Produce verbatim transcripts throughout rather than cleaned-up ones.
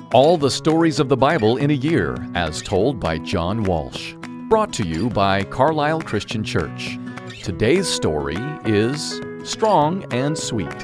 All the stories of the Bible in a year, as told by John Walsh. Brought to you by Carlisle Christian Church. Today's story is Strong and Sweet.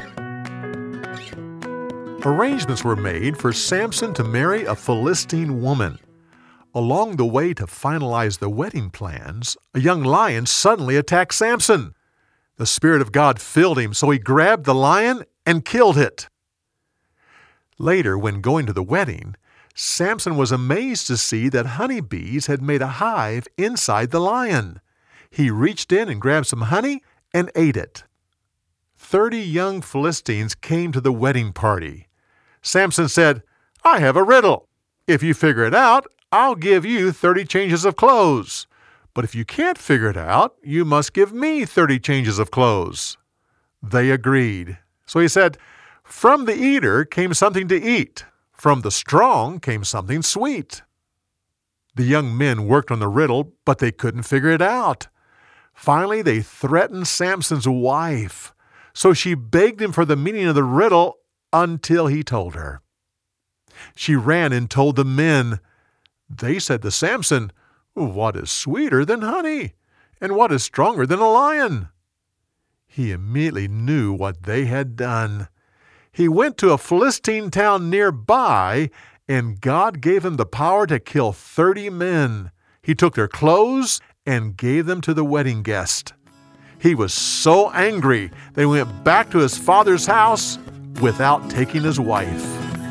Arrangements were made for Samson to marry a Philistine woman. Along the way to finalize the wedding plans, a young lion suddenly attacked Samson. The Spirit of God filled him, so he grabbed the lion and killed it. Later, when going to the wedding, Samson was amazed to see that honeybees had made a hive inside the lion. He reached in and grabbed some honey and ate it. Thirty young Philistines came to the wedding party. Samson said, "I have a riddle. If you figure it out, I'll give you thirty changes of clothes. But if you can't figure it out, you must give me thirty changes of clothes." They agreed. So he said, "From the eater came something to eat. From the strong came something sweet." The young men worked on the riddle, but they couldn't figure it out. Finally, they threatened Samson's wife. So she begged him for the meaning of the riddle until he told her. She ran and told the men. They said to Samson, "What is sweeter than honey? And what is stronger than a lion?" He immediately knew what they had done. He went to a Philistine town nearby, and God gave him the power to kill thirty men. He took their clothes and gave them to the wedding guest. He was so angry that he went back to his father's house without taking his wife.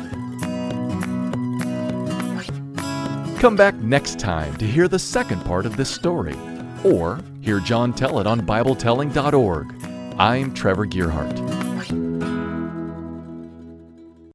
Come back next time to hear the second part of this story, or hear John tell it on Bible telling dot org. I'm Trevor Gearhart.